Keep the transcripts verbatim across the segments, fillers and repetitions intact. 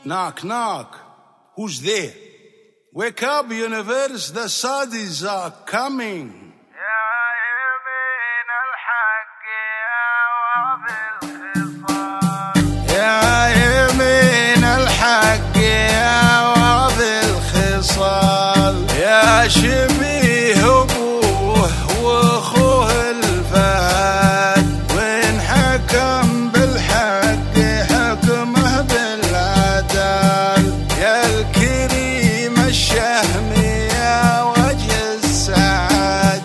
Knock, knock. Who's there? Wake up, universe, the Saudis are coming. يا يمين الحق يا واضي الخصال، يا شبيه أبوه وأخوه الفهد، وإن حكم بالحق حكمه بالعدل، يا الكريم الشهم يا وجه السعد.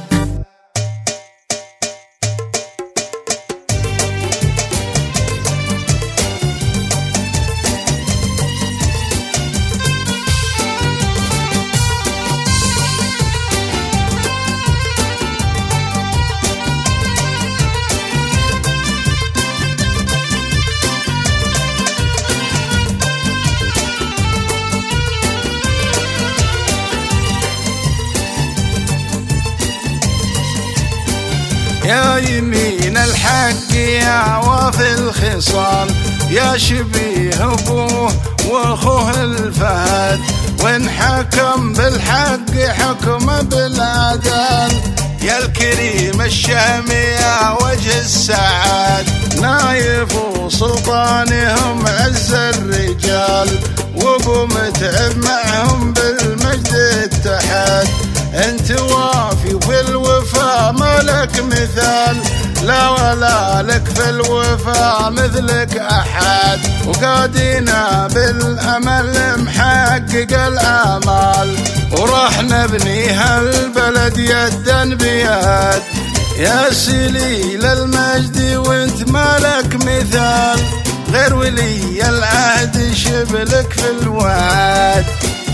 يا يمين الحق يا وافي الخصال، يا شبيه أبوه وأخوه الفهد، وإن حكم بالحق حكم بالعدل، يا الكريم الشهم يا وجه السعاد، نايف وسلطانهم عز الرجال، وابو متعب معهم بالمجد اتحاد، انت وافي وفي الوفا مالك مثال، لا ولا لك في الوفا مثلك احد، وقادينا بالامل محقق الامال، وراح نبني هالبلد يدا بيد، يا سليل المجد وانت مالك مثال، غير ولي العهد شبلك في الوعد.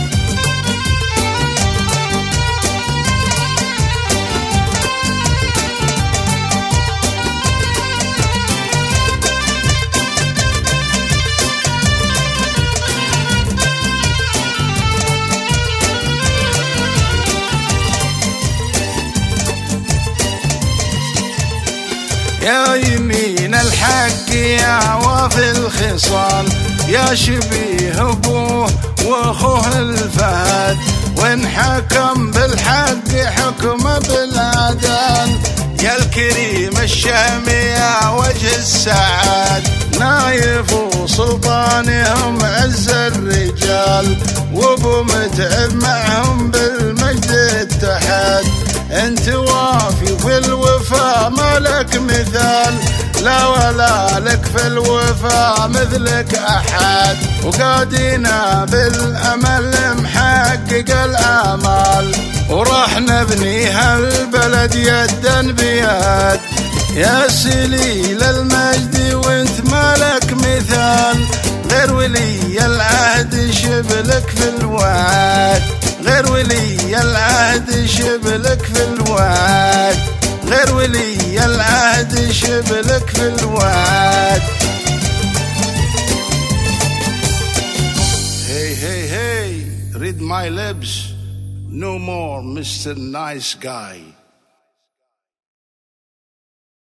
يا يمين الحق يا وافي الخصال، يا شبيه أبوه وأخوه الفهد، وإن حكم بالحق حكم بالعدل، يا الكريم الشهم يا وجه السعاد، نايف وسلطانهم عز الرجال، وابو متعب معهم بالمجد اتحاد، انت وافي وفي الوفا مالك مثال، لا ولا لك في الوفا مثلك احد، وقادينا بالامل محقق الامال، وراح نبني هالبلد يدا بيد، يا سليل المجد وانت مالك مثال، غير ولي العهد شبلك في الوعد، غير ولي العهد شبلك في الوعد، غير ولي العهد شبلك في الوعد. Hey, hey, hey, read my lips, no more Mister Nice Guy.